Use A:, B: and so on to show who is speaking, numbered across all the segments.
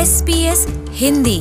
A: SBS Hindi.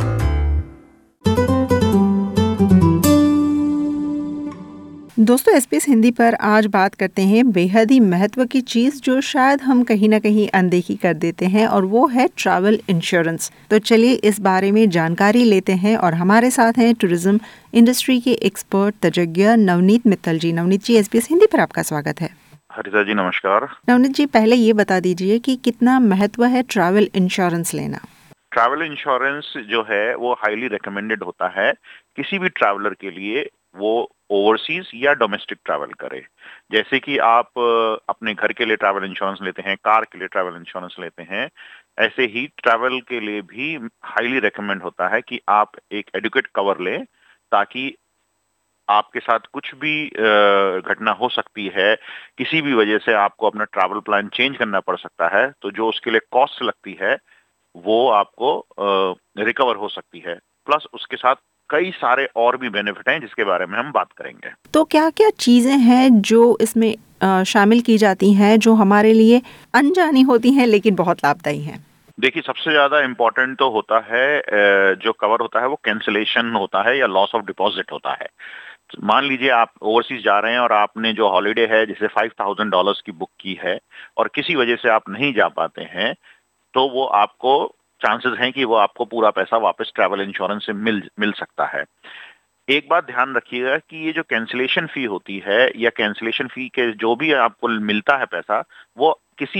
B: दोस्तों, SBS Hindi पर आज बात करते हैं बेहद ही महत्व की चीज़ जो शायद हम कहीं ना कहीं अनदेखी कर देते हैं, और वो है ट्रैवल इंश्योरेंस। तो चलिए इस बारे में जानकारी लेते हैं, और हमारे साथ हैं टूरिज्म इंडस्ट्री के एक्सपर्ट तज्ञ नवनीत मित्तल जी। नवनीत जी, SBS हिंदी पर आपका स्वागत है।
C: हरिता जी नमस्कार।
B: नवनीत जी, पहले ये बता दीजिए कि कितना महत्व है ट्रैवल इंश्योरेंस लेना।
C: ट्रैवल इंश्योरेंस जो है वो हाईली रिकमेंडेड होता है किसी भी ट्रैवलर के लिए, वो ओवरसीज या डोमेस्टिक ट्रैवल करे। जैसे कि आप अपने घर के लिए ट्रैवल इंश्योरेंस लेते हैं, कार के लिए ट्रैवल इंश्योरेंस लेते हैं, ऐसे ही ट्रैवल के लिए भी हाईली रिकमेंड होता है कि आप एक एडुकेट कवर लें, ताकि आपके साथ कुछ भी घटना हो सकती है, किसी भी वजह से आपको अपना ट्रैवल प्लान चेंज करना पड़ सकता है, तो जो उसके लिए कॉस्ट लगती है वो आपको रिकवर हो सकती है। प्लस उसके साथ कई सारे और भी बेनिफिट हैं जिसके बारे में हम बात करेंगे।
B: तो क्या क्या चीज़ें हैं जो इसमें शामिल की जाती हैं जो हमारे लिए अनजानी होती हैं लेकिन बहुत लाभदायी हैं?
C: देखिए, सबसे ज्यादा इम्पोर्टेंट तो होता है जो कवर होता है वो कैंसिलेशन होता है या लॉस ऑफ डिपॉजिट होता है। मान लीजिए आप ओवरसीज जा रहे हैं और आपने जो हॉलीडे है जैसे $5,000 की बुक की है, और किसी वजह से आप नहीं जा पाते हैं, तो वो आपको चांसेस हैं कि वो आपको पूरा पैसा वापस ट्रैवल इंश्योरेंस से मिल सकता है। एक बात ध्यान रखिएगा कि ये जो कैंसिलेशन फी होती है या कैंसिलेशन फी के जो भी आपको मिलता है पैसा, वो किसी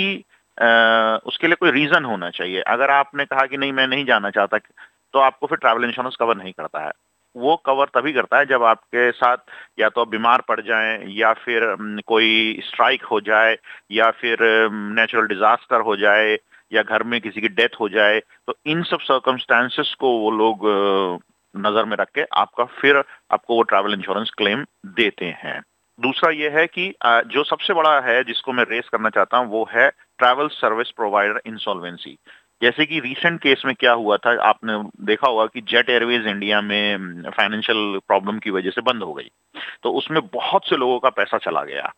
C: उसके लिए कोई रीजन होना चाहिए। अगर आपने कहा कि नहीं मैं नहीं जाना चाहता, तो आपको फिर ट्रैवल इंश्योरेंस कवर नहीं करता है। वो कवर तभी करता है जब आपके साथ या तो आप बीमार पड़ जाएं, या फिर कोई स्ट्राइक हो जाए, या फिर नेचुरल डिजास्टर हो जाए, या घर में किसी की डेथ हो जाए। तो इन सब सर्कमस्टांसेस को वो लोग नजर में रख के आपको वो ट्रैवल इंश्योरेंस क्लेम देते हैं। दूसरा ये है कि जो सबसे बड़ा है जिसको मैं रेस करना चाहता हूँ, वो है ट्रैवल सर्विस प्रोवाइडर इंसॉल्वेंसी। जैसे कि रीसेंट केस में क्या हुआ था, आपने देखा होगा कि जेट एयरवेज इंडिया में फाइनेंशियल प्रॉब्लम की वजह से बंद हो गई। तो उसमें बहुत से लोगों का पैसा चला गया,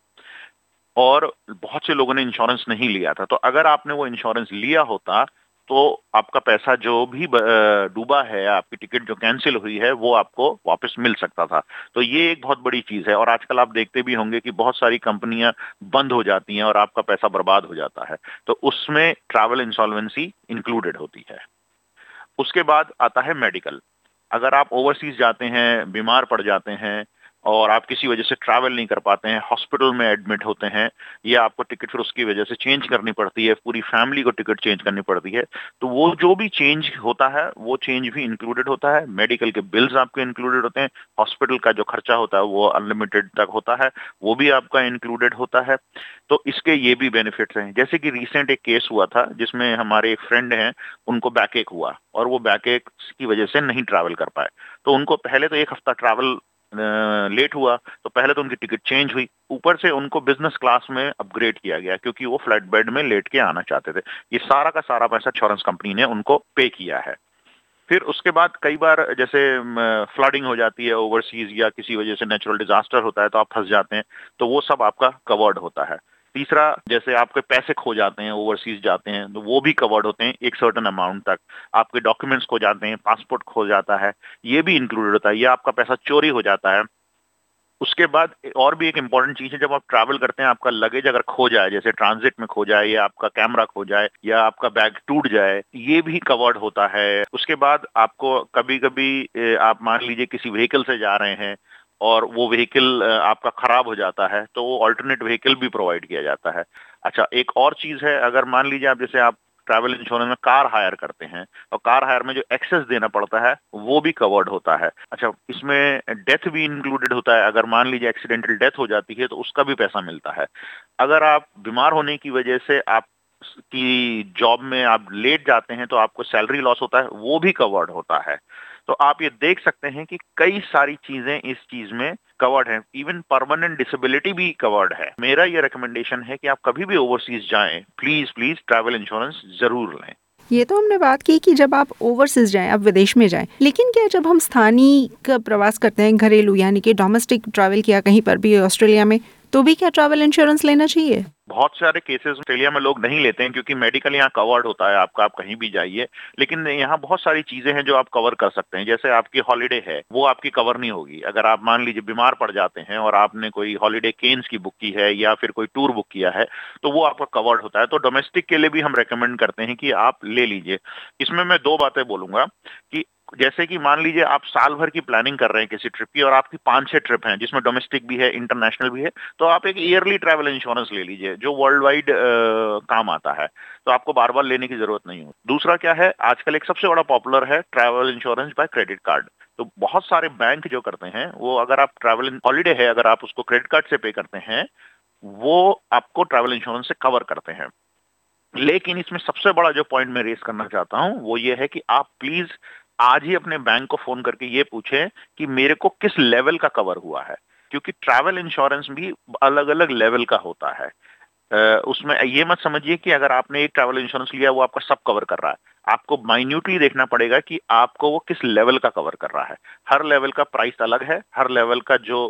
C: और बहुत से लोगों ने इंश्योरेंस नहीं लिया था। तो अगर आपने वो इंश्योरेंस लिया होता, तो आपका पैसा जो भी डूबा है, आपकी टिकट जो कैंसिल हुई है, वो आपको वापस मिल सकता था। तो ये एक बहुत बड़ी चीज है, और आजकल आप देखते भी होंगे कि बहुत सारी कंपनियां बंद हो जाती हैं और आपका पैसा बर्बाद हो जाता है। तो उसमें ट्रैवल इंसॉल्वेंसी इंक्लूडेड होती है। उसके बाद आता है मेडिकल। अगर आप ओवरसीज जाते हैं, बीमार पड़ जाते हैं, और आप किसी वजह से ट्रैवल नहीं कर पाते हैं, हॉस्पिटल में एडमिट होते हैं, या आपको टिकट फिर उसकी वजह से चेंज करनी पड़ती है, पूरी फैमिली को टिकट चेंज करनी पड़ती है, तो वो जो भी चेंज होता है वो चेंज भी इंक्लूडेड होता है। मेडिकल के बिल्स आपके इंक्लूडेड होते हैं, हॉस्पिटल का जो खर्चा होता है वो अनलिमिटेड तक होता है, वो भी आपका इंक्लूडेड होता है। तो इसके ये भी बेनिफिट्स हैं। जैसे कि रिसेंट एक केस हुआ था जिसमें हमारे एक फ्रेंड हैं, उनको बैकएक हुआ, और वो बैकएक की वजह से नहीं ट्रैवल कर पाए। तो उनको पहले तो 1 हफ्ता ट्रैवल लेट हुआ, तो पहले तो उनकी टिकट चेंज हुई, ऊपर से उनको बिजनेस क्लास में अपग्रेड किया गया क्योंकि वो फ्लैट बेड में लेट के आना चाहते थे। ये सारा का सारा पैसा इंश्योरेंस कंपनी ने उनको पे किया है। फिर उसके बाद कई बार जैसे फ्लडिंग हो जाती है ओवरसीज, या किसी वजह से नेचुरल डिजास्टर होता है तो आप फंस जाते हैं, तो वो सब आपका कवर्ड होता है। तीसरा, जैसे आपके पैसे खो जाते हैं, ओवरसीज जाते हैं, तो वो भी कवर्ड होते हैं एक सर्टेन अमाउंट तक। आपके डॉक्यूमेंट्स खो जाते हैं, पासपोर्ट खो जाता है, ये भी इंक्लूडेड होता है, या आपका पैसा चोरी हो जाता है। उसके बाद और भी एक इम्पॉर्टेंट चीज है, जब आप ट्रैवल करते हैं, आपका लगेज अगर खो जाए, जैसे ट्रांजिट में खो जाए, या आपका कैमरा खो जाए, या आपका बैग टूट जाए, ये भी कवर्ड होता है। उसके बाद आपको कभी कभी आप मान लीजिए किसी व्हीकल से जा रहे हैं और वो व्हीकल आपका खराब हो जाता है, तो वो ऑल्टरनेट व्हीकल भी प्रोवाइड किया जाता है। अच्छा, एक और चीज है, अगर मान लीजिए आप ट्रैवल इंश्योरेंस में कार हायर करते हैं, और कार हायर में जो एक्सेस देना पड़ता है वो भी कवर्ड होता है। अच्छा, इसमें डेथ भी इंक्लूडेड होता है। अगर मान लीजिए एक्सीडेंटल डेथ हो जाती है तो उसका भी पैसा मिलता है। अगर आप बीमार होने की वजह से आप की जॉब में आप लेट जाते हैं तो आपको सैलरी लॉस होता है, वो भी कवर्ड होता है। तो आप ये देख सकते हैं कि कई सारी चीजें इस चीज में कवर्ड है। इवन परमानेंट डिसेबिलिटी भी कवर्ड है। मेरा ये रिकमेंडेशन है कि आप कभी भी ओवरसीज जाएं, प्लीज प्लीज ट्रैवल इंश्योरेंस जरूर लें।
B: ये तो हमने बात की कि जब आप ओवरसीज जाएं, आप विदेश में जाएं, लेकिन क्या जब हम स्थानीय का प्रवास करते हैं, घरेलू यानी कि डोमेस्टिक ट्रैवल किया कहीं पर भी ऑस्ट्रेलिया में, तो भी क्या ट्रैवल इंश्योरेंस लेना चाहिए?
C: बहुत सारे केसेस ऑस्ट्रेलिया में लोग नहीं लेते हैं क्योंकि मेडिकल यहाँ कवर्ड होता है आपका, आप कहीं भी जाइए, लेकिन यहाँ बहुत सारी चीजें हैं जो आप कवर कर सकते हैं। जैसे आपकी हॉलिडे है वो आपकी कवर नहीं होगी। अगर आप मान लीजिए बीमार पड़ जाते हैं और आपने कोई हॉलिडे केन्स की बुक की है या फिर कोई टूर बुक किया है तो वो आपका कवर्ड होता है। तो डोमेस्टिक के लिए भी हम रेकमेंड करते हैं कि आप ले लीजिए। इसमें मैं 2 बातें बोलूंगा कि जैसे कि मान लीजिए आप साल भर की प्लानिंग कर रहे हैं किसी ट्रिप की और आपकी 5-6 ट्रिप हैं जिसमें डोमेस्टिक भी है, इंटरनेशनल भी है, तो आप एक ईयरली ट्रैवल इंश्योरेंस ले लीजिए जो वर्ल्ड वाइड काम आता है, तो आपको बार बार लेने की जरूरत नहीं हो। दूसरा क्या है, आजकल एक सबसे बड़ा पॉपुलर है travel insurance by credit card. तो बहुत सारे बैंक जो करते हैं वो, अगर आप ट्रैवल हॉलीडे है अगर आप उसको क्रेडिट कार्ड से पे करते हैं, वो आपको ट्रैवल इंश्योरेंस से कवर करते हैं। लेकिन इसमें सबसे बड़ा जो पॉइंट मैं रेस करना चाहता हूं वो ये है कि आप प्लीज आज ही अपने बैंक को फोन करके ये पूछें कि मेरे को किस लेवल का कवर हुआ है, क्योंकि ट्रैवल इंश्योरेंस भी अलग अलग लेवल का होता है। उसमें ये मत समझिए कि अगर आपने एक ट्रैवल इंश्योरेंस लिया वो आपका सब कवर कर रहा है। आपको माइन्यूटली देखना पड़ेगा कि आपको वो किस लेवल का कवर कर रहा है। हर लेवल का प्राइस अलग है, हर लेवल का जो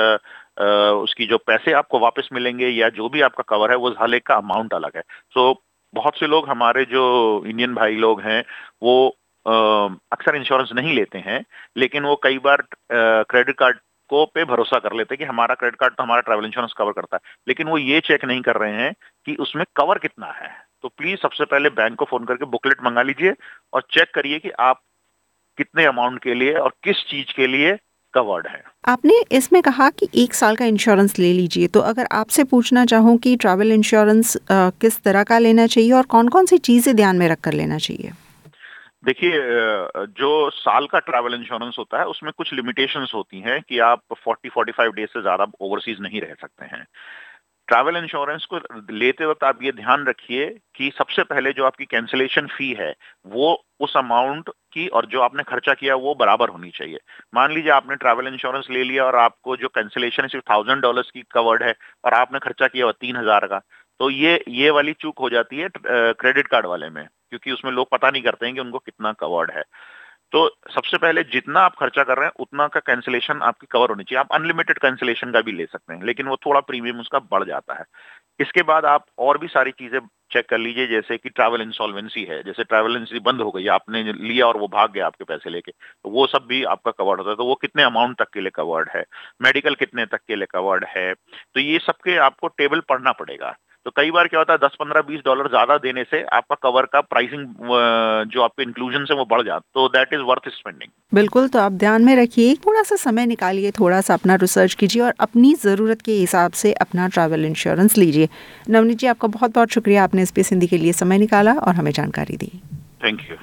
C: उसकी जो पैसे आपको वापस मिलेंगे या जो भी आपका कवर है वो हर एक का अमाउंट अलग है। सो बहुत से लोग, हमारे जो इंडियन भाई लोग हैं, वो अक्सर इंश्योरेंस नहीं लेते हैं, लेकिन वो कई बार क्रेडिट कार्ड को पे भरोसा कर लेते हैं कि हमारा क्रेडिट कार्ड तो हमारा ट्रैवल इंश्योरेंस कवर करता है, लेकिन वो ये चेक नहीं कर रहे हैं कि उसमें कवर कितना है। तो प्लीज सबसे पहले बैंक को फोन करके बुकलेट मंगा लीजिए और चेक करिए कि आप कितने अमाउंट के लिए और किस चीज के लिए कवर्ड है।
B: आपने इसमें कहा कि 1 साल का इंश्योरेंस ले लीजिए, तो अगर आपसे पूछना चाहूँ कि ट्रैवल इंश्योरेंस किस तरह का लेना चाहिए और कौन कौन सी चीजें ध्यान में रखकर लेना चाहिए?
C: देखिए, जो साल का ट्रैवल इंश्योरेंस होता है उसमें कुछ लिमिटेशंस होती हैं कि आप 40-45 डेज से ज्यादा ओवरसीज नहीं रह सकते हैं। ट्रैवल इंश्योरेंस को लेते वक्त आप ये ध्यान रखिए कि सबसे पहले जो आपकी कैंसिलेशन फी है वो उस अमाउंट की और जो आपने खर्चा किया वो बराबर होनी चाहिए। मान लीजिए आपने ट्रैवल इंश्योरेंस ले लिया और आपको जो कैंसिलेशन सिर्फ $1000 की कवर्ड है और आपने खर्चा किया 3000 का, तो ये वाली चूक हो जाती है क्रेडिट कार्ड वाले में, क्योंकि उसमें लोग पता नहीं करते हैं कि उनको कितना कवर्ड है। तो सबसे पहले जितना आप खर्चा कर रहे हैं उतना का कैंसिलेशन आपकी कवर होनी चाहिए। आप अनलिमिटेड कैंसिलेशन का भी ले सकते हैं, लेकिन वो थोड़ा प्रीमियम उसका बढ़ जाता है। इसके बाद आप और भी सारी चीजें चेक कर लीजिए, जैसे कि ट्रैवल इंसॉल्वेंसी है, जैसे ट्रैवल इंसॉल्वेंसी बंद हो गई, आपने लिया और वो भाग गया आपके पैसे लेके, तो वो सब भी आपका कवर्ड होता है। तो वो कितने अमाउंट तक के लिए कवर्ड है, मेडिकल कितने तक के लिए कवर्ड है, तो ये सबके आपको टेबल पढ़ना पड़ेगा। तो कई बार क्या होता है, $10-15-20 ज्यादा देने से आपका कवर का प्राइसिंग जो आपके इंक्लूजन है वो बढ़ जाता, तो दैट इज वर्थ स्पेंडिंग।
B: बिल्कुल, तो आप ध्यान में रखिए, थोड़ा सा समय निकालिए, थोड़ा सा अपना रिसर्च कीजिए और अपनी ज़रूरत के हिसाब से अपना ट्रैवल इंश्योरेंस लीजिए। नवनीत जी, आपका बहुत बहुत शुक्रिया, आपने SBS हिंदी के लिए समय निकाला और हमें जानकारी दी।
C: Thank you.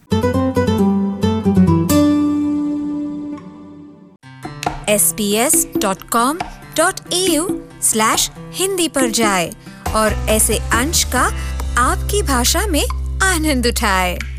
A: sbs.com.au/hindi पर जाए और ऐसे अंश का आपकी भाषा में आनंद उठाए।